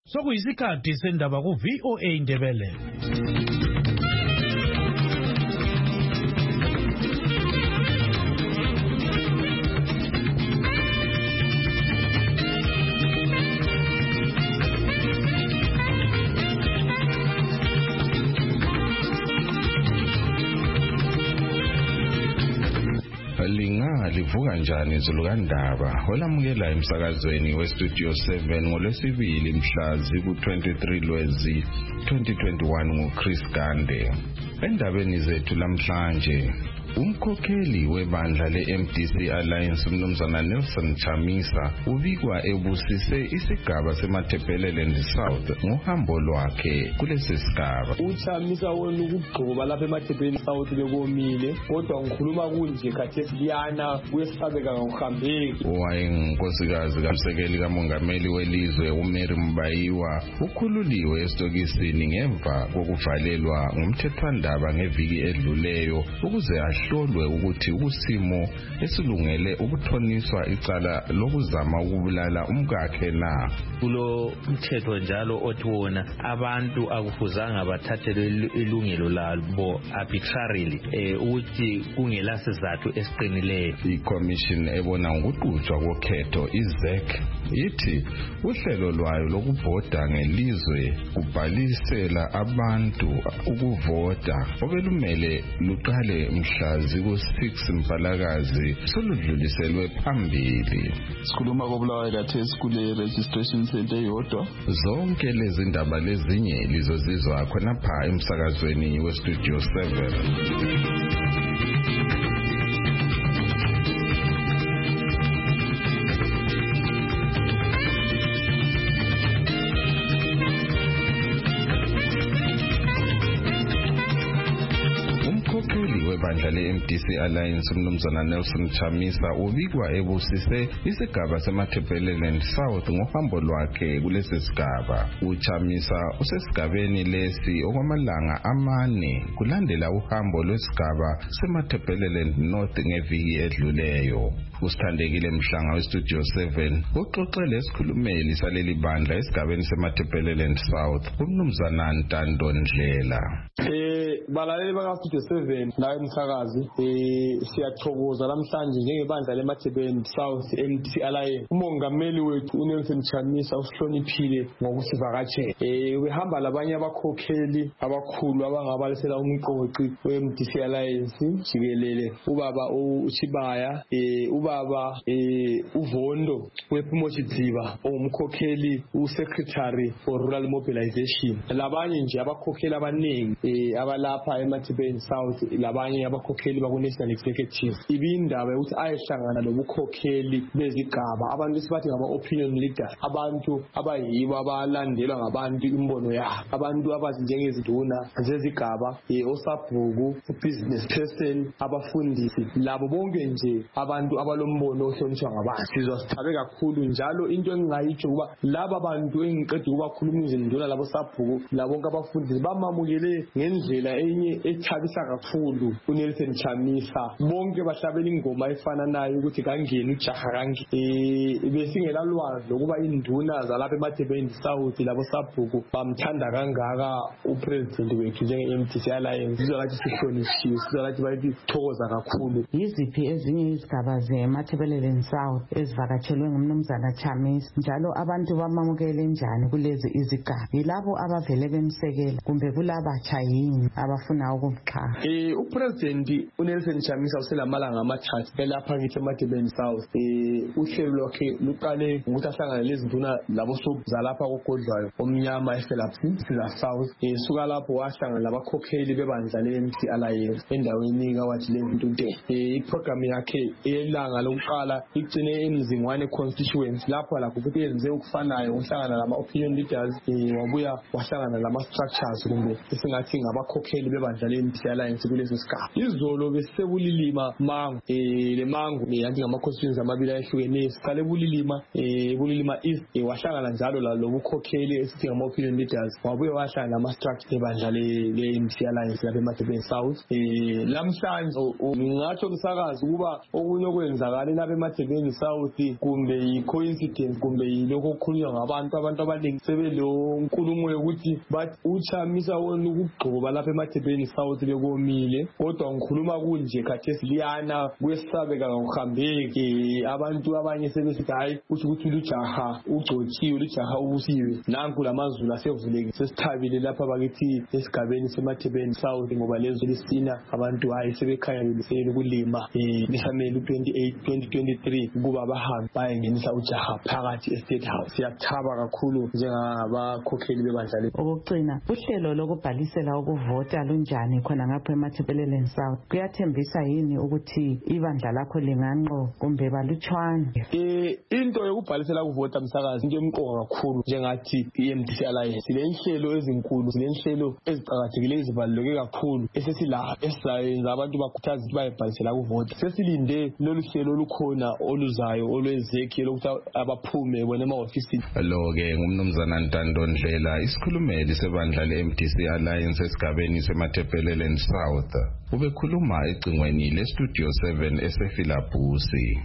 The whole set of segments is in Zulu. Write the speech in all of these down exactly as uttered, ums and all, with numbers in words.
Sokuyisikhathi sendaba ku V O A Indebele. Linga livuka njani izulu kaNdaba olamukela emsakazweni weStudio seven ngolwesibili mhla ziku twenty-three Lwezi twenty twenty-one nguChris Gande. Endabeni zethu lamhlanje umkhokheli webandla le-M D C Alliance umnumzana Nelson Chamisa ubikwa ebusise isigaba seMatabeleland South ngohambo lwakhe kulesi sigaba. UChamisa wona ukugcoba lapha eMatabeleland South bekomile kodwa ngikhuluma kunje khathesi liyana kuyesabeka ngokuhambeki. Wayenkosikazi kamsekeli kamongameli welizwe uMary Mbayiwa ukhululiwe esitokisini ngemva kokuvalelwa ngumthethwandaba ngeviki edluleyo ukuze hlolwe ukuthi ukusimo esilungele ukuthoniswa icala lokuzama ukubulala umkakhe na. Kulo umthetho njalo othi wona abantu akufuzanga bathathelwe ilungelo labo arbitrarily eh ukuthi kungela sizathu esiqinileyo. I-commission ebona ngokuqhutshwa kokhetho I-Z E C ithi uhlelo lwayo lokuvota ngelizwe kubhalisela abantu ukuvota obelumele luqale mhla ziku six Mpalakazi soludluliselwe phambili. Sikhuluma kobulawayo kathesi kule registration center yodwa. Zonke lezi ndaba lezinye lizozizwa khonapha emsakazweni weStudio seven. Bandla le-M D C Alliance umnumzana Nelson Chamisa ubikwa ebusise isigaba seMatabeleland South ngohambo lwakhe kulesi sigaba. UChamisa usesigabeni lesi okwamalanga amane kulandela uhambo lwesigaba seMatabeleland North ngeviki edluleyo. Usithandekile Mhlanga weStudio seven uxoxele isikhulumeli saleli bandla esigabeni seMatabeleland South umnumzana Ntando Ndlela. Eh balaleli bakaStudio seven la emsakazi eh siyathokoza namhlanje njengebandla leMatabeleland South M D C Alliance. Umongameli wethu uNelson Chamisa usihloniphile ngokusivakashela. Eh uhamba labanye abakhokheli abakhulu abangabalisela umqoqi we-M D C Alliance jikelele ubaba uChibaya eh ubaba eh uVondo wePhumochidziba ongumkhokheli uSecretary for Rural Mobilization. Labanye nje abakhokheli abaningi eh abalapha eMatabeleland South labanye abakhokheli bakuNational Executive. Ibindaba ukuthi ayehlangana lobukhokheli bezigaba abantu sibathi ngama opinion leaders, abantu abayibo abalandelwa ngabantu imbono yabo, abantu abazi njengezinduna zezigaba eh osabhuku business person abafundisi labo bonke nje abantu abalombono ohlonishwa ngabantu. Sizwa sithabe kakhulu njalo into engingayitsho kuba laba bantu engiqeda ukubakhuluma izinduna labo sabhuku labonke abafundisi bamamukele ngendlela enye ethabisa kakhulu uNelson Chamisa. Bonke bahlabela ingoma efana nayo ukuthi kangeni ujaha kangi eh besingela lwazi lokuba induna zalapha eMatabeleland South labo sabhuku bamthanda kangaka upresident wethu njenge-M D C Alliance. Sizwa lathi sihlonishwe, sizwa lathi bayithi thokoza kakhulu. Yiziphi ezinye izigaba zeMatabeleland South ezivakatshelwe ngumnumzana Chamisa njalo abantu bamamukele njani kulezi izigaba? Yilabo abavele bemsekela kumbe kulabatsha yini abafuna ukumxhasa? Eh upresident uNelson Chamisa uselamalanga amathathu elapha ngithi eMatabeleland South. Eh uhlelo lwakhe luqale ukuthi ahlangane lezinduna labo sobuzalapha kogodlwayo omnyama eFelapsi siza South. Eh suka lapho wahlangana labakhokheli bebandla le-M D C Alliance endaweni kawathi leNtunte. Eh iprogram yakhe elanga lokuqala igcine emzingwane constituency lapho lakho futhi yenze ukufanayo uhlangana lama opinion leaders eh wabuya wahlangana lama structures kumbe esingathi ngabakhokheli bebandla le-M D C Alliance kulesi sigaba. Izolo besebulilima mango eh le mango yanti ngama constituencies amabili ayehlukeneyo. Siqale bulilima eh bulilima east eh wahlangana njalo la lobukhokheli esithi ngama opinion leaders wabuya wahlangana lama structures ebandla le-M D C Alliance lapha eMatabeleland South. Eh lamhlanje ngingatsho umsakazi kuba okunye okwenza kwenzakala lapha eMathebeni South kumbe yi-coincidence kumbe yilokho okukhulunywa ngabantu abantu abaningi sebelo nkulumo yokuthi bathi uChamisa wona ukugcoba lapha eMathebeni South bekomile kodwa ngikhuluma kunje khathesi liyana kwesabeka ngokuhambeke abantu abanye sebesithi hayi uthi ukuthi ujaha ugcotshiwe ujaha ubusiwe nanku lamazulu asevuleke sesithabile lapha bakithi esigabeni seMathebeni South ngoba lezo lisina abantu hayi sebekhanya belisele ukulima eh lisamele twenty-eight twenty twenty-three kuba abahambi bayengenisa ujaha phakathi estate house. Siyathaba kakhulu njengabakhokheli bebandla lethu. Okugcina uhlelo lokubhalisela ukuvota lunjani khona ngapha eMathebeleleni South? Kuyathembisa yini ukuthi ibandla lakho linganqo kumbe balutshwana? Eh into yokubhalisela ukuvota msakazi into emqoka kakhulu njengathi i-M D C Alliance. Silenhlelo ezinkulu, silenhlelo eziqhakathekileyo ezibaluleke kakhulu esesila esizayenza abantu bakhuthaza ukuthi bayebhalisela ukuvota. Sesilinde lolu hlelo olukhona oluzayo olwezekhe lokuthi abaphume bona emahofisini. Lo ke ngumnumzana Ntando Ndlela isikhulumeli sebandla le-M D C Alliance esigabeni seMathebeleleni South. Ubekhuluma ecingweni le-Studio seven eseFilabhusi.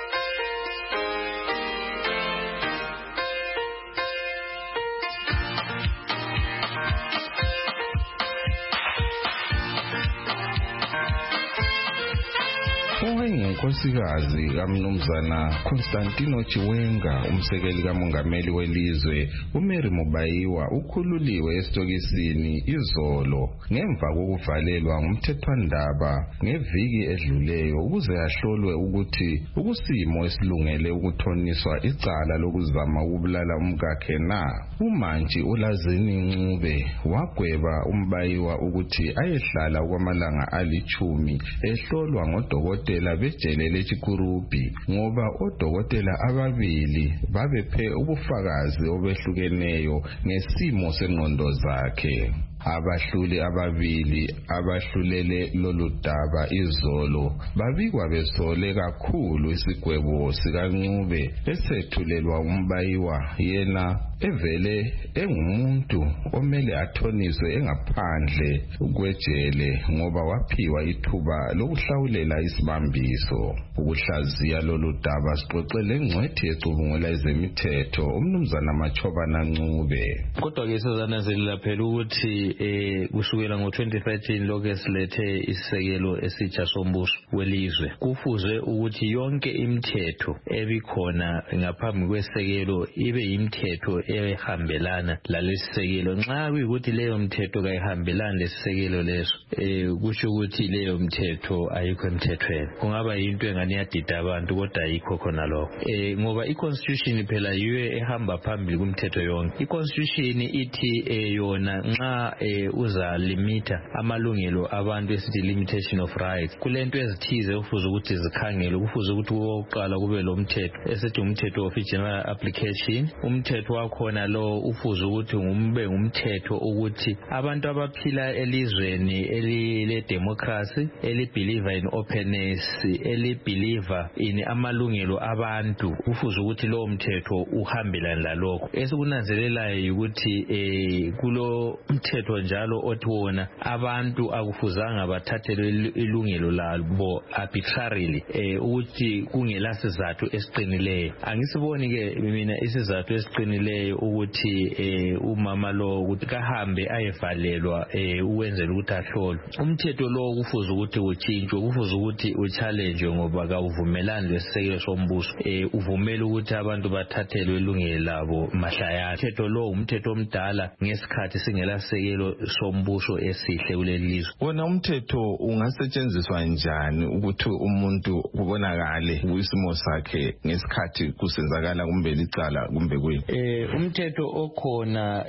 Unkosikazi kaMnumzana Constantino Chiwenga umsekeli kamongameli welizwe uMary Mubayiwa ukhululiwe esitokisini izolo ngemva kokuvalelwa ngumthethwandaba ngeviki edluleyo ukuze ahlolwe ukuthi ukusimo esilungele ukuthoniswa icala lokuzama ukubulala umkakhe na. Umantshi uLazini Ncube wagweba uMbayiwa ukuthi ayehlala kwamalanga alichumi ehlolwa ngodokotela bejele leChikurubi ngoba odokotela ababili babephe ubufakazi obehlukeneyo ngesimo sengqondo zakhe. Abahluli ababili abahlulele lolu daba izolo babikwa besole kakhulu isigwebo sikaNcube esethulelwa uMbayiwa yena evele engumuntu omele athoniswe engaphandle kwejele ngoba waphiwa ithuba lokuhlawulela isibambiso. Ukuhlaziya lolu daba sixoxele ngcwethi ecubungula ezemithetho umnumzana Machobana Ncube. Kodwa ke sizananzelela phela ukuthi eh kusukela ngo twenty thirteen lokho silethe isisekelo esitsha sombuso welizwe kufuze ukuthi yonke imithetho ebikhona ngaphambi kwesekelo ibe imithetho ehambelana lalesisekelo. Nxa kuyikuthi leyo mthetho kayihambelana lesisekelo leso eh kusho ukuthi leyo mthetho ayikho emthethweni. Kungaba yinto engani yadida abantu kodwa ayikho khona lokho eh ngoba iconstitution phela yiyo ehamba phambili kumthetho yonke. Iconstitution ithi eh yona nxa eh uza limita amalungelo abantu esithi limitation of rights kulento ezithize ufuze ukuthi zikhangele kufuze ukuthi oqala kube lo mthetho esithi umthetho of general application. Umthetho wakhona lo ufuze ukuthi ngumbe ngumthetho ukuthi abantu abaphila elizweni elile democracy elibeliever in openness elibeliever in amalungelo abantu ufuze ukuthi lo mthetho uhambelana lalokho. Esikunanzelelayo ukuthi eh kulo mthetho njalo othi wona abantu akufuzanga bathathelwe ilungelo labo arbitrarily eh ukuthi kungela sizathu esiqinileyo. Angisiboni ke mina isizathu esiqinileyo ukuthi eh umama lo ukuthi kahambe ayevalelwa eh ukwenzela ukuthi ahlolwe. Umthetho lo kufuze ukuthi uchintshwe kufuze ukuthi uchallenge ngoba kawuvumelani lesisekelo sombuso eh uvumela ukuthi abantu bathathelwe ilungelo labo mahlayana. Umthetho lo umthetho omdala ngesikhathi singela sekelo sombuso esihle kuleli lizwe. Wona umthetho ungasetshenziswa njani ukuthi umuntu kubonakale isimo sakhe ngesikhathi kusenzakala kumbe licala kumbe kuyini? Eh umthetho okhona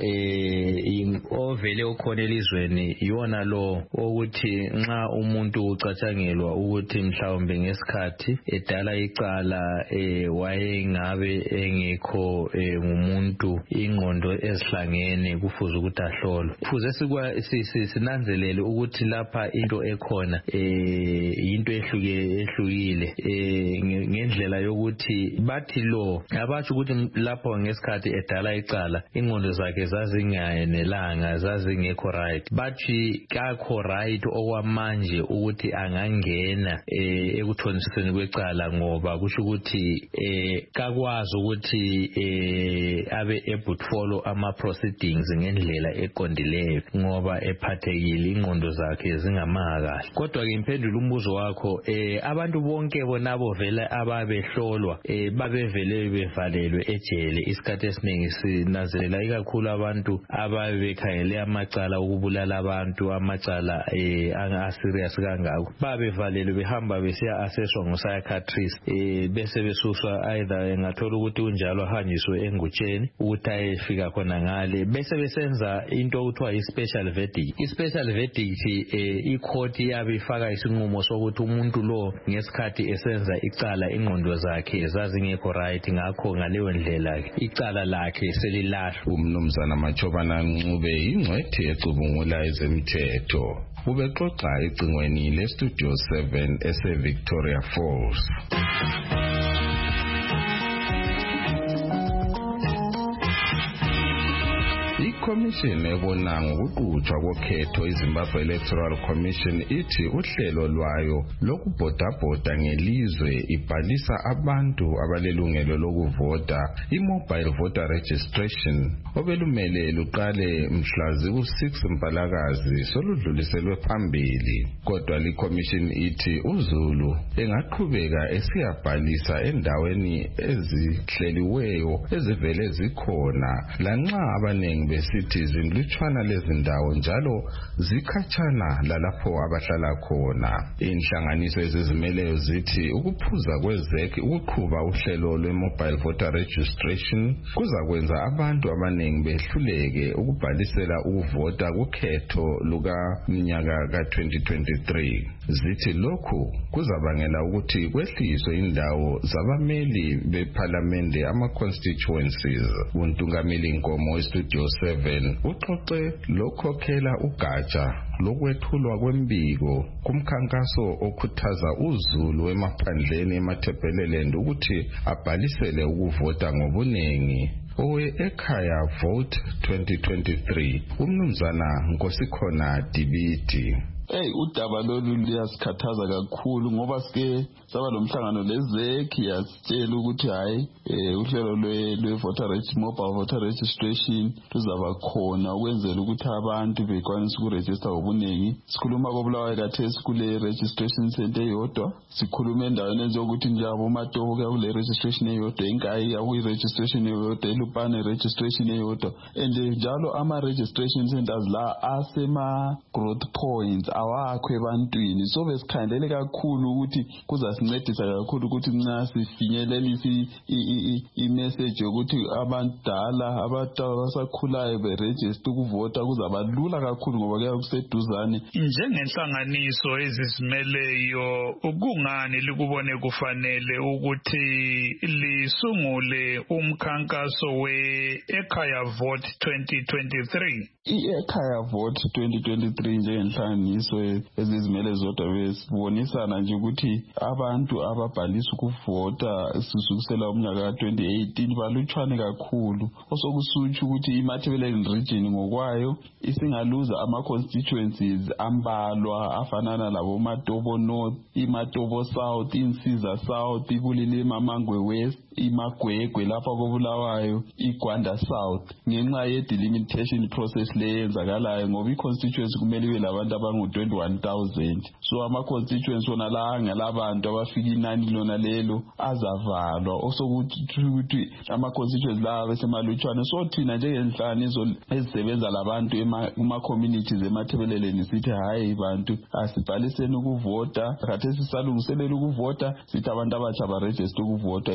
eh ovele okhona elizweni yona lo ukuthi nxa umuntu ucatshangelwa ukuthi mhlawumbe ngesikhathi edala icala eh wayengabe engekho ngumuntu ingqondo ezihlangene kufuze ukuthi ahlolwe. kufuze sikwa sinanzelele ukuthi lapha into ekhona eh into ehluke ehlukile eh ngendlela yokuthi bathi lo abathi ukuthi lapho ngesikhathi edala icala ingqondo zakhe zazingayenelanga zazingekho right bathi kakho right okwamanje ukuthi angangena eh ekuthoniseni kwecala ngoba kusho ukuthi eh kakwazi ukuthi eh abe able to follow ama proceedings ngendlela eqondileyo ngoba ephathekile ingqondo zakhe zingamaka kodwa ke impendulo umbuzo wakho eh abantu bonke bonabo vele ababehlolwa eh babevele bevalelwe ejele isikhathi esiningi sinazelela ikakhulu abantu ababekhangele amacala ukubulala abantu amacala eh anga serious kangako babevalelwe behamba besiya assesswa ngo psychiatrist eh bese besuswa either engathola ukuthi unjalo ahanjiswe engutsheni ukuthi ayefika khona ngale bese besenza into okuthiwa i-special verdict i-special verdict eh i-court yabifaka isinqumo sokuthi umuntu lo ngesikhathi esenza icala ingqondo zakhe zazingekho right ngakho ngaleyo ndlela icala lakhe selilahlwa. Umnumzana Machobana Ncube ingcwethi ecubungula ezemthetho ubexoxa ecingweni le Studio seven ese Victoria Falls. iCommission ebona ngokuqhutshwa kokhetho iZimbabwe Electoral Commission ithi uhlelo lwayo lokubhodabhoda ngelizwe ibhalisa abantu abalelungelo lokuvota iMobile Voter Registration obelumele luqale mhla zi-six Mpalakazi soludluliselwe phambili kodwa iCommission ithi uZulu engaqhubeka esiyabhalisa endaweni ezihleliweyo ezivele zikhona lanxa abanengi besitizen lutshwana lezindawo njalo zikhatshana lalapho abahlala khona. Inhlanganiso ezizimeleyo zithi ukuphuza kwezeki ukuqhuba uhlelo lwe-Mobile Voter Registration kuzakwenza abantu abaningi behluleke ukubhalisela ukuvota kukhetho lukamnyaka ka-twenty twenty-three. Zithi lokhu kuzabangela ukuthi kwehliswe indawo zabameli beParliament ama-constituencies. Untungameli Nkomo eStudio seven uxoxe lokhokhela ugatsha lokwethulwa kwembiko kumkhankaso okhuthaza uZulu emaphandleni eMatabeleland ukuthi abhalisele ukuvota ngobunengi owe ekhaya vote twenty twenty-three. Umnumzana Nkosikhona Dibiti Hey udaba lolu liyasikhathaza kakhulu ngoba sike saba lomhlangano lezeki yasitshela ukuthi hayi eh uhlelo lwe voter registration mobile voter registration luzaba khona ukwenzela ukuthi abantu bekwanise ukuregister ngobuningi. Sikhuluma kobulawayo kathesi kule registration center eyodwa, sikhuluma endaweni ezokuthi njalo uMatobo kule registration eyodwa, eNkayi akuyi registration eyodwa, eLupane registration eyodwa, and njalo ama registration centers la asema growth points awakho ebantwini. So besikhandele kakhulu ukuthi kuzasincedisa kakhulu ukuthi nxa sifinyelelise i-message yokuthi abantu dala abantu abasakhulayo beregister ukuvota kuzabalula kakhulu ngoba kuya kuseduzane. Njengenhlanganiso ezizimeleyo ukungani likubone kufanele ukuthi lisungule umkhankaso we-Ekhaya Vote twenty twenty-three? I-Ekhaya Vote twenty twenty-three njengenhlanganiso ezizimele zodwa besibonisana nje ukuthi abantu ababhalisa ukuvota sisukisela umnyaka ka twenty eighteen balutshwane kakhulu, osokusutsha ukuthi iMatabeleland region ngokwayo isingaluza ama constituencies ambalwa afanana labo Matobo North, iMatobo South, iNsiza South, iBulilima Mangwe West, iMagwegwe lapha kobulawayo, iGwanda South ngenxa ye delimitation process leyenzakalayo ngoba iconstituency kumele ibe labantu abangu twenty-one thousand. So ama constituency wona la ngalabantu abafika inani lona lelo azavalwa, osokuthi ukuthi ama constituency la besemalutshwane. So thina njengenhlaniso ezisebenza labantu ema communities eMatabeleland sithi hayi bantu asibhaliseni ukuvota, khathesi sisalungiselela ukuvota, sithi abantu abatsha ba register ukuvota. Yiyo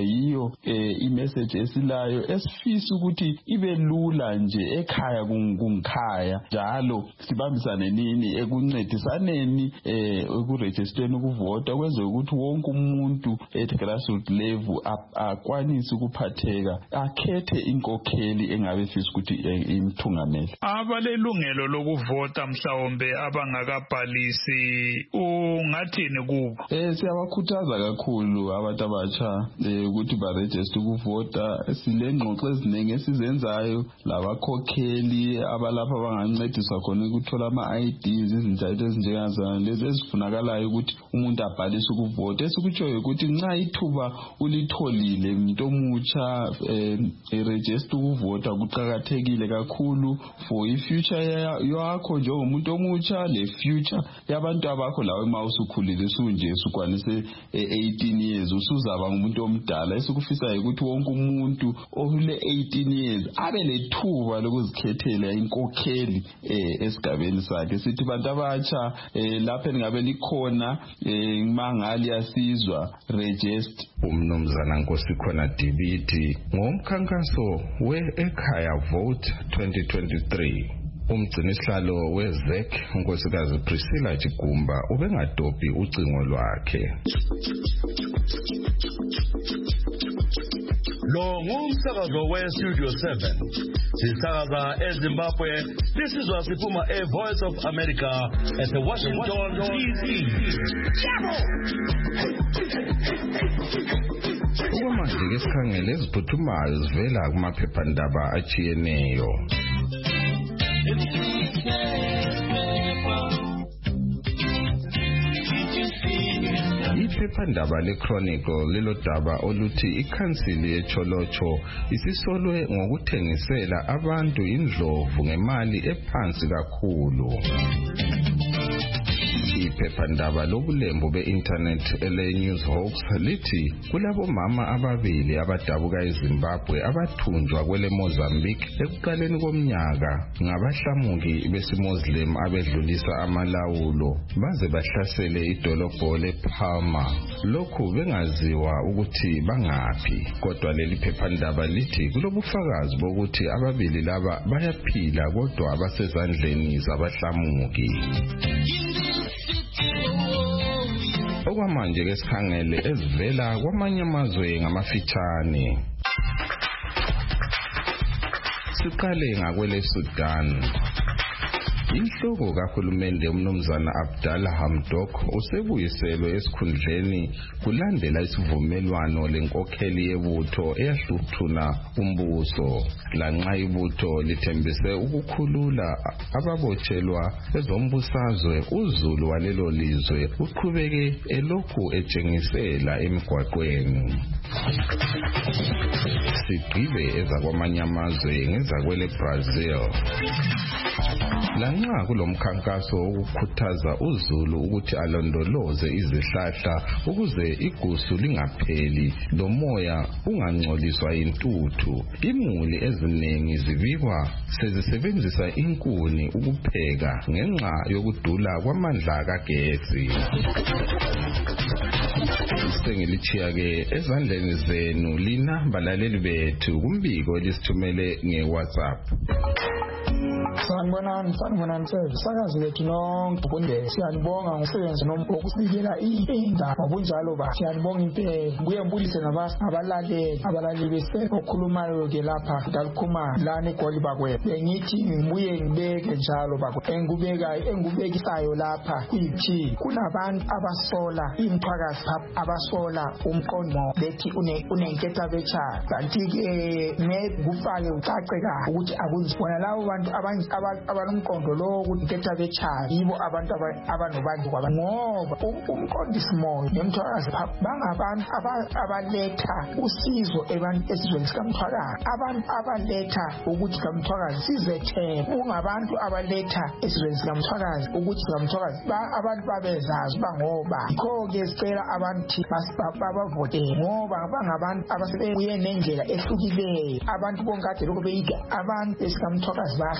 njalo eh, imessage esilayo esifisa ukuthi ibe lula nje ekhaya kungikhaya njalo sibambisane nini ekuncedisaneni eh ekuregistreni ukuvota kwenze ukuthi wonke umuntu at grassroots level akwanise ukuphatheka akhethe inkokheli engabe fisa ukuthi imthungamele. Abalelungelo lokuvota mhlawumbe abangakabhalisi ungathini kubo? Eh siyabakhuthaza kakhulu abantu abatsha ukuthi baregister ukuvota. Silengxoxo eziningi esizenzayo labakhokheli abalapha bangancedisa khona ukuthola ama-I Ds izinto ezinjengazana lezi ezifunakalayo ukuthi umuntu abhalise ukuvota. Esikutshoyo ukuthi nxa ithuba ulitholile umuntu omutsha eregister ukuvota kuqakathekile kakhulu for ifuture yakho njengomuntu omutsha le future yabantu abakho lawe uma usukhulile usunje usukwanise eighteen years usuzaba ngumuntu omdala. Esikufisayo ukuthi wonke umuntu okule eighteen years abe lethuba lokuzikhethela inkokheli esigabeni sakhe. Sithi bantu abatsha lapha ningabe likhona mangali yasizwa register. Umnumzana Nkosikhona Dibiti ngomkhankaso we-Ekhaya Vote twenty twenty-three. Umgcinisihlalo we-Z E C unkosikazi Priscilla Chigumba ubengadophi ucingo lwakhe. Lo ngumsakazo we-Studio seven. Sisakaza eZimbabwe. This is Wasipuma, a Voice of America at the Washington D C. Okwamanje ke sikhangele eziphuthumayo zivela kumaphephandaba achiyeneyo. Iphephandaba le-Chronicle lilodaba oluthi ikhansili yeCholocho isisolwe ngokuthengisela abantu indlovu ngemali ephansi kakhulu. Iphephandaba lobulembu be-internet ele-News Hawks lithi kulabo mama ababili abadabuka eZimbabwe abathunjwa kwele Mozambique ekuqaleni komnyaka ngabahlamuki besimuslim abedlulisa amalawulo baze bahlasele idolobho lePalma. Lokhu bengaziwa ukuthi bangaphi, kodwa leli phephandaba lithi kulobufakazi bokuthi ababili laba bayaphila kodwa abasezandleni zabahlamuki. Okwamanje ke sikhangele ezivela kwamanye amazwe ngamafitshane. Siqale ngakwele Sudan. Inhloko kahulumende umnumzana Abdallah Hamdok usebuyiselwe esikhundleni kulandela isivumelwano lenkokheli yebutho eyahluthuna umbuso. Lanxa ibutho lithembise ukukhulula ababotshelwa ezombusazwe, uZulu walelo lizwe uqhubeke elokhu etshengisela emigwaqweni. Sigqibe ezakwamanye amazwe ngezakwele Brazil. Lanxa kulomkhankaso wokukhuthaza uZulu ukuthi alondoloze izihlahla ukuze igusu lingapheli lomoya ungangcoliswa intuthu, imuli eziningi zibikwa sezisebenzisa inkuni ukupheka ngenxa yokudula kwamandla kagesi. Sengilichiya ke ezandleni zenu lina balaleli bethu kumbiko lisithumele ngeWhatsApp. Sanibonani, sanibonani mfethu. Sakazi lethu nonke kunde. Siyanibonga ngomsebenzi wokusinikela indaba ngobunjalo ba. Siyanibonga impela. Kuye ngibulise nabalaleli, abalaleli bese okhulumayo ke lapha ngalikhuma lana eGoli bakwe. Bengithi ngibuye ngibeke njalo bakwe. Engubeka engubekisayo lapha ithi kunabantu abasola imthwakazi abasola umqondo bethi une unenketha becha. Kanti ke nekufake ucaceka ukuthi akunzibona lawo abantu abanye abalomqondo lo ukuthi becha yibo abantu abanobantu kwaba ngoba umqondisi moyo nemthwakazi bangabantu abaletha usizo ebantwini esizweni sikamthwakazi, abantu abaletha ukuthi kamthwakazi sizethe, kungabantu abaletha esizweni sikamthwakazi ukuthi kamthwakazi abantu babezazi bangoba yikho ke sicela abantu babavote ngoba bangabantu abasebuye nendlela ehlukileyo. Abantu bonkade lokho beyika abantu esikamthwakazi bakhe kodwa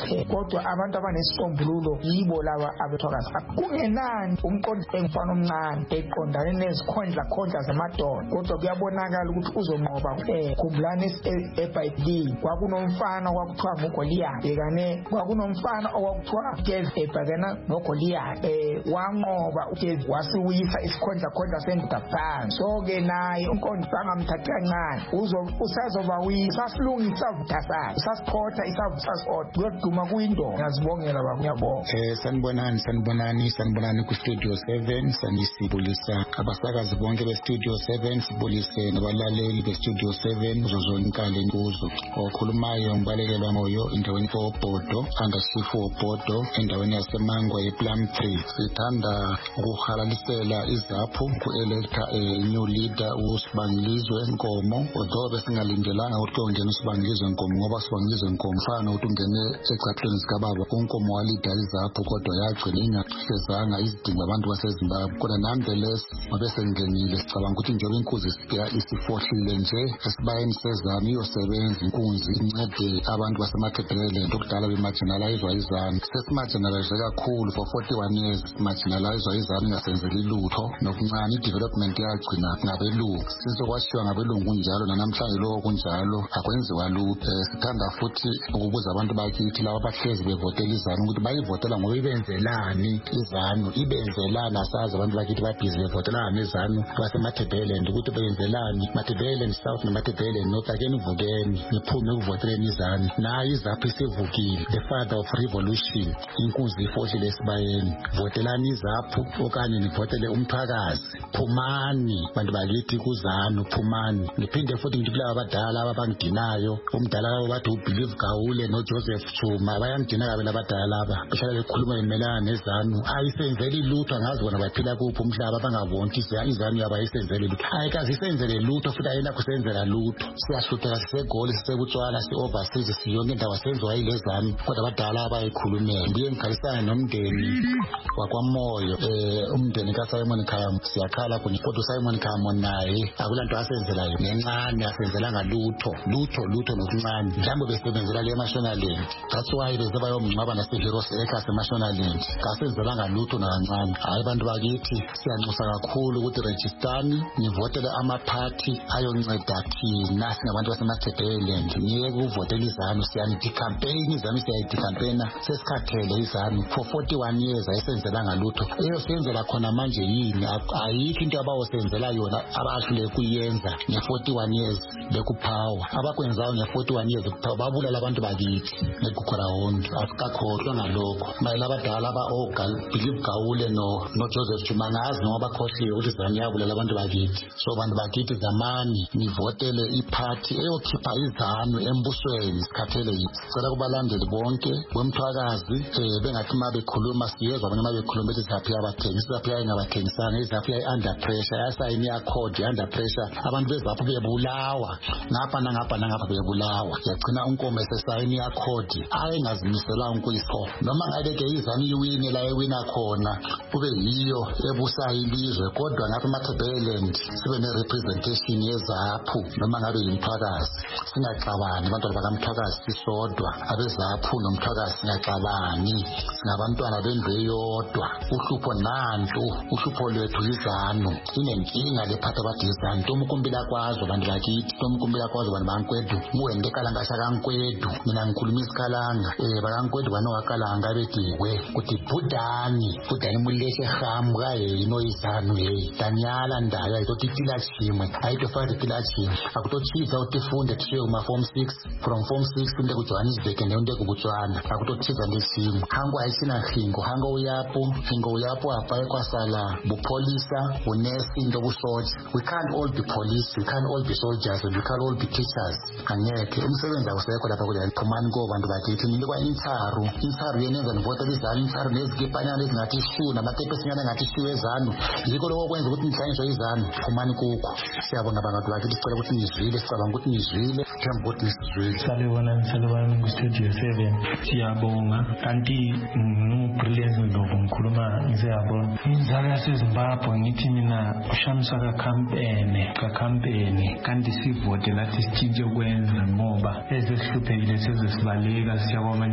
kodwa abantu abanesisombululo yibo laba abethwakazi. Kungenani umqondo engifana omncane eqondane nezikhondla khondla zamadoda, kodwa kuyabonakala ukuthi uzonqoba. Eh khumbulani eBhayibhelini kwakunomfana okwakuthiwa nguGoliath, bekane kwakunomfana okwakuthiwa uDavid ebhekana noGoliath, eh wanqoba uDavid wasiwisa isikhondla khondla sendoda phansi. So ke naye umqondo bangamthatha kancane, uzo usazoba wisa silungisa vuthasa sasikhotha isavutha sodwa kuyoduma kuyindoda. Ngiyazibongela baba, ngiyabonga. Eh sanibonani sanibonani sanibonani ku Studio seven, sanisibulisa abasakazi bonke be Studio seven, sibulise nabalaleli be Studio seven uzozonqale kuzo. Okhulumayo ngibalekelwa moyo endaweni foBodo andasifu foBodo endaweni yaseMangwa yePlum Tree. Sithanda ukuhalalisela izaphu ku-electa a new leader uSibangilizwe Nkomo, although besingalindelanga ukuthi ongene uSibangilizwe Nkomo ngoba uSibangilizwe Nkomo fana ukuthi ungene ecathweni zikababa uNkomo walida izaphu kodwa yagcina ingahlezanga izidingo abantu baseZimbabwe. Kodwa nonetheless mabe sengenile sicabanga ukuthi njengoba inkunzi isifohlile nje esibayeni sezami iyosebenza inkunzi incede abantu basemaThebeleland okudala bemarginalizwa izanu. Sesimarginalizwe kakhulu for forty-one years, marginalizwa izanu ingasenzeli lutho nokuncane i-development yagcina ngabelungu. Sizokwashiwa ngabelungu njalo nanamhlanje lokho kunjalo akwenziwa lutho. Sithanda futhi ukubuza abantu bakithi laba abahlezi bevotela izanu ukuthi bayivotela ngoba ibenzelani izanu, ibenzelana sazi abantu bakithi babhizi bevotelana nezanu basemaThebeleland ukuthi benzelani maThebeleland South namaThebeleland North. Akeni vukeni niphume ukuvoteleni izanu, nayi izaphu isivukile, the father of revolution, inkunzi ifohlile esibayeni. Votelani izaphu okanye nivotele umthwakazi. Phumani bantu bakithi kuzanu, phumani. Ngiphinde futhi ngithi laba abadala abangidinayo, umdala labo bathi uBelieve Gawule noJoseph Chuma bayangidina kabe labadala laba behlala bekhuluma bemelana nezanu. Ayisenzeli lutho, angazi bona baphila kuphi umhlaba bangabonki izanu yaba ayisenzeli lutho. Ayikazi isenzele lutho futhi ayena kusenzela lutho. Siyahlutheka sisegoli sisebutshwana si-overseas siyonke indawo senziwa yilezanu kodwa abadala abayikhulumela. Ndiye ngikhalisana nomndeni wakwaMoyo, eh umndeni kaSimon Khaya siyakhala kunye kodwa uSimon Khaya naye akulanto asenzelayo nencane asenzelanga lutho lutho lutho nokuncane. Mhlawumbe besebenzela le Mashonaland, that's why bezeba yomngcwaba naseHeroes Acres eMashonaland kasenzelanga lutho nakancane. Hayi bantu bakithi siyanxusa kakhulu ukuthi registani nivotele amaphathi ayonceda thina singabantu basemaThebeleland. Niye kuvotela izanu siyanti campaign izanu siyayithi campaign sesikhathele izanu for forty-one years ayisenzelanga lutho. Eyo senzela khona manje yini? Ayikho into abawosenzela yona abahlule kuyenza nge forty-one years bekupower. Abakwenzayo nge forty-one years bekupower babulala abantu bakithi ngekukhorawondi asikakhohlwa ngalokho. Mayela abadala aba ogal Believe Gawule no no Joseph Chuma ngazi noma bakhohliwe ukuthi izanu yabulala abantu bakithi. So abantu bakithi zamani nivotele iphathi eyokhipha izanu embusweni sikhathele yithi. Sicela kubalandeli bonke bomthwakazi eh bengathi mabe khuluma siyezwa abanye mabe khuluma bethi izaphi yabathengisa izaphi yayengabathengisanga izaphi yayi under pressure yasayini ya code under pressure abantu bezaphi bebulawa ngapha nangapha nangapha bebulawa yagcina uNkomo esesayini ya code ayengazimisela unkuyiso noma ngabe ke izanu iwine la ewina khona kube yiyo ebusayo ilizwe kodwa ngapha eMathebeleland sibe ne representation yezaphu noma ngabe yimthwakazi singaxabani abantu bakamthwakazi sisodwa abezaphu nomthwakazi singaxabani singabantwana bendlu eyodwa. Uhlupho nantu uhlupho lwethu izanu inenkinga lephatha abathi izanu tomukumbila kwazo abantu bakithi tomukumbila kwazo abantu bankwedu muwende kalanga shakankwedu mina ngikhuluma isikalanga eh bankwedu bano wakalanga betiwe kuthi budani budani muleshe hamka yino izanu hey danyala ndaya izothi tila chimwe ayitofaka tila chimwe akutochiza utifunde tishiye uma form six from form six kunde ku Johannesburg nende ku Botswana akutochiza ndesimo hangu ayisina khingo hangu uyapo khingo uyapo apa kwasala bupolisa unesi ndobusoja. We can't all be police, we can't all be soldiers, we can't all be teachers. Angeke umsebenzi awusekho lapha kule phumani ko bantu bakithi nini kwa intsaru intsaru yenenza nivota izanu intsaru nezigipanyana ezingathi shu namatepe sinyana ngathi shu ezanu yiko lokho kwenza ukuthi nihlanyiswe izanu phumani kuko. Siyabonga abantu bakithi sicela ukuthi nizwile sicabanga ukuthi nizwile themba ukuthi nisizwile. Salibona salibona ku Studio seven siyabonga kanti ngubrilliance Ndlovu ngikhuluma ngiyabona inzalo yaseZimbabwe ngithi mina ushamisa ka campaign ka campaign kanti sivote lathi sitshintshe ukwenza ngoba ezesihluphekile sezesibaleka siyabona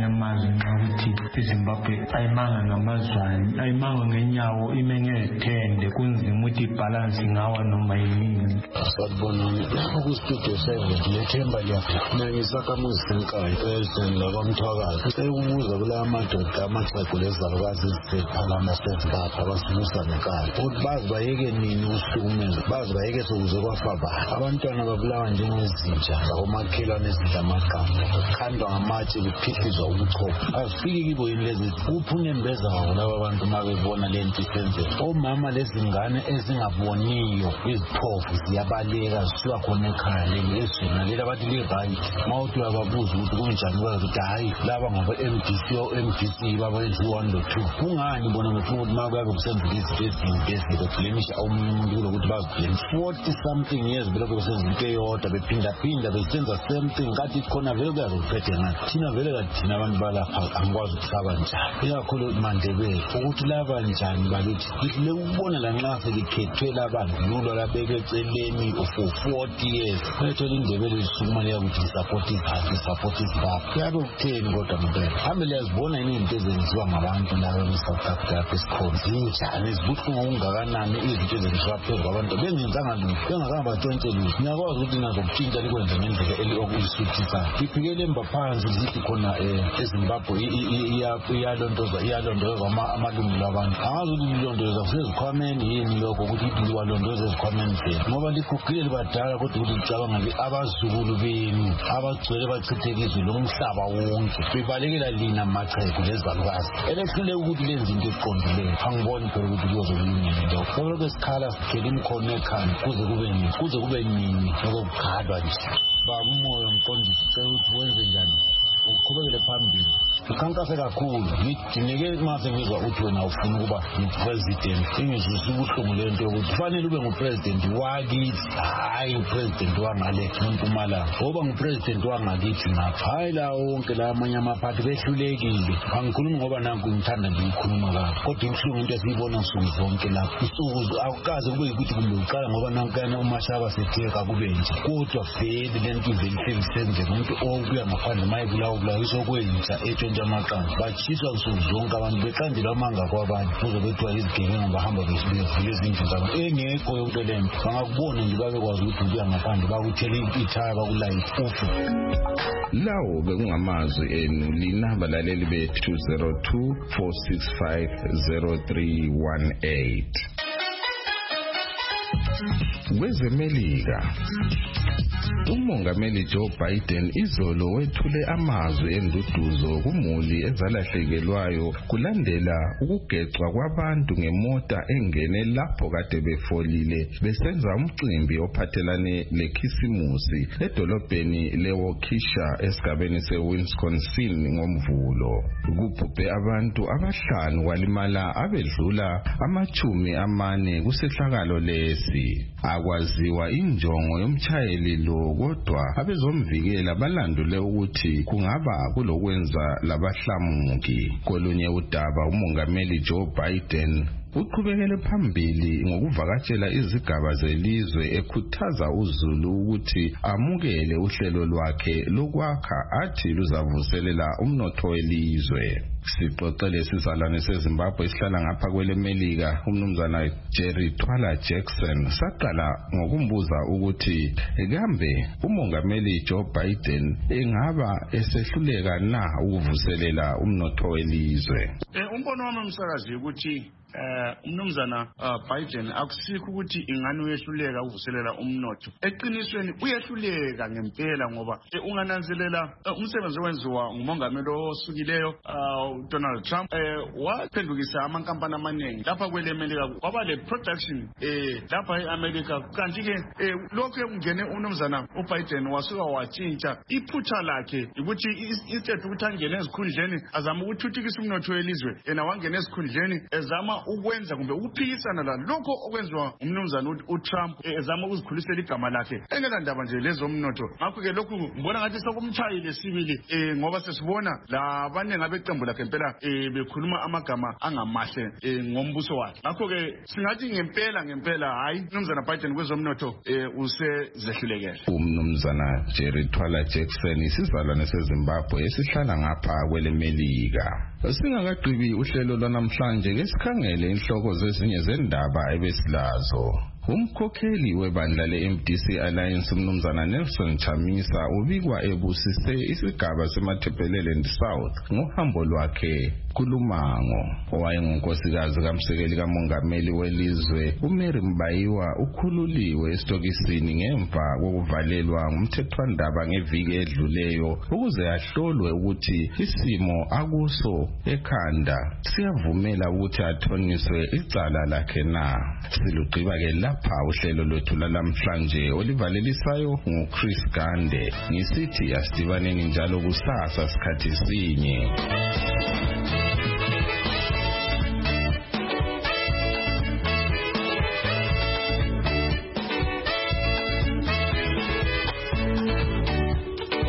kwamanye amazwe ukuthi iZimbabwe ayimanga ngamazwane ayimanga ngenyawo ime ngethende kunzima ukuthi ibalance ngawa noma yini. Sabona lapho ku studio seven lethemba liyaphi nangisakamuzi senkayi president lakwamthwakazi sekubuza kula madoda amaxhego lezalukazi eziphalana seZimbabwe abasibusa nenkani ukuthi bazi bayeke nini ukuhlukumeza bazi bayeke sokuze kwafaba abantwana babulawa njengezinja ngakomakhelwane ezidla amagama kukhandwa ngamatshe kuphihizwa ubuchopho azifiki kibo yini lezi kuphunembeza ngabo laba abantu uma bebona le nto isenzeka omama lezingane ezingaboniyo iziphofu ziyabaleka zisuka khona ekhaya leli ezweni leli abathi li-right ma uthi uyababuza ukuthi kunjani bazi ukuthi hhayi laba ngaba-M D C o-M D C babenza u-one lo two kungani bona ngifuna ukuthi ma kuyabe kusenzeka izinto eziningi eziko kulemisha omunye umuntu kulokuthi bazibhleme forty something years belokhu besenza into eyodwa bephindaphinda besenza same thing kathi khona vele kuyaze kuphethe ngani thina vele kathi thina abantu balapha angikwazi ukusaba njani ikakhulu mandebele ukuthi laba njani bakithi lihle ukubona lanxa selikhethwe labandlulwa labeke eceleni for forty years bethola indebele lisukuma liyakuthi support iziphathi support izibapha kuyabe kutheni kodwa mpela hambe liyazibona yini izinto ezenziwa ngabantu laba be-South Africa lapha esikhona zinjani zibuhlungu okungakanani izinto ezenziwa phezu kwabantu bengenzanga lutho bengakanga batshontshe lutho ngiyakwazi ukuthi nazokutshintsha likwenze ngendlela eliokulisuthisayo liphikele emba phansi zithi khona eZimbabwe iyalondozwa iyalondozwa amalungelo abantu angazi ukuthi lilondoloza kusezikhwameni yini lokho ukuthi liwalondoze ezikhwameni zenu ngoba ligugile libadala kodwa ukuthi licabanga abazukulu benu abagcwele bachithekizwe lo mhlaba wonke bebalekela lina machegu lezalukazi elehluleka ukuthi lenze into eqondileyo angiboni phela ukuthi kuyozokulungela lokho ngoba lokho esikhala sikhela imikhono ekhanda kuze kube nini kuze kube nini lokugqadwa nje baba umoya mqondisi cela ukuthi wenze njani uqhubekele phambili ukhankase kakhulu ngidineke mase ngizwa ukuthi wena ufuna ukuba ngupresident ingizwisa ubuhlungu lento yokuthi kufanele ube ngupresident wakithi hayi upresident wangale eMpumalanga ngoba ngupresident wangakithi ngapha hayi la wonke la amanye amaphathi behlulekile angikhulumi ngoba nanku ngithanda ngiyikhuluma kabi kodwa ibuhlungu into esiyibona nsuku zonke lapha usuku akukaze kube ukuthi kumbe uqala ngoba nankana umashaba setheka kube nje kodwa vele lento ivele isenzeka umuntu okuya ngaphandle mayebulawa ubulawa isokwenza etshontsha amaqanda bachiswa nsuku zonke abantu beqandela amanga kwabanye kuze bethiwa izigebengu bahamba bevule izindlu zabo engekho yonke le nto bangakubona nje babekwazi ukuthi ukuya ngaphandle bakuthele ithaya bakulayithi ufu lawo bekungamazwi enu lina balaleli bethu two zero two four six five zero three one eight. Kwezemelika umongameli Joe Biden izolo wethule amazwi enduduzo kumuli ezalahlekelwayo kulandela ukugecwa kwabantu ngemota engene lapho kade befolile besenza umcimbi ophathelane lekhisimusi edolobheni leWaukesha esigabeni seWisconsin ngomvulo. Kubhubhe abantu abahlanu kwalimala abedlula amachumi amane kusehlakalo lesi. Akwaziwa injongo yomchayeli lo kodwa abezomvikela balandule ukuthi kungaba kulokwenza labahlamuki. Kolunye udaba umongameli Joe Biden uqhubekele phambili ngokuvakatshela izigaba zelizwe ekhuthaza uZulu ukuthi amukele uhlelo lwakhe lokwakha athi luzavuselela umnotho welizwe. Sixoxele sizalwane seZimbabwe isihlala ngapha kwelemelika umnumzana Jerry Twala Jackson saqala ngokumbuza ukuthi kambe umongameli Joe Biden engaba esehluleka na ukuvuselela umnotho welizwe. Eh umbono wami umsakazi ukuthi eh umnumzana Biden akusikho ukuthi ingane uyehluleka ukuvuselela umnotho. Eqinisweni uyehluleka ngempela ngoba ungananzelela umsebenzi owenziwa ngumongameli osukileyo Donald Trump eh waphendukisa amankampani amaningi lapha kwelemelika kwaba le production eh lapha eAmerica kanti ke lokho ekungene umnumzana uBiden wasuka watshintsha iphutha lakhe ukuthi instead ukuthi angene ezikhundleni azama ukuthuthukisa umnotho welizwe yena wangena ezikhundleni ezama ukwenza kumbe ukuphikisana la lokho okwenziwa umnumzana uTrump ezama ukuzikhulisela igama lakhe engena ndaba nje lezomnotho. Ngakho ke lokhu ngibona ngathi sokumtshayile sibili eh ngoba sesibona la abanengi abeqembu lakhe wakhe phela eh bekhuluma amagama angamahle ngombuso wakhe. Ngakho ke singathi ngempela ngempela hayi umnumzana Biden kwezomnotho eh usezehlulekele. Umnumzana Jerry Twala Jackson isizalwane seZimbabwe esihlala ngapha kwelemelika. Singakagqibi uhlelo lwanamhlanje ngesikhangele inhloko zezinye zendaba ebesilazo. Umkhokheli webandla le-M D C Alliance umnumzana Nelson Chamisa ubikwa ebusise isigaba seMatabeleland South ngohambo lwakhe kulumango. Owayengunkosikazi kamsekeli kamongameli welizwe uMary Mbayiwa ukhululiwe esitokisini ngemva kokuvalelwa ngumthethwandaba ngeviki edluleyo ukuze ahlolwe ukuthi isimo akuso ekhanda siyavumela ukuthi athoniswe icala lakhe na. Silugqiba ke lapha uhlelo lwethu lamhlanje olivalelisayo nguChris Gande. Ngisithi asidibaneni njalo kusasa sikhathi sinye.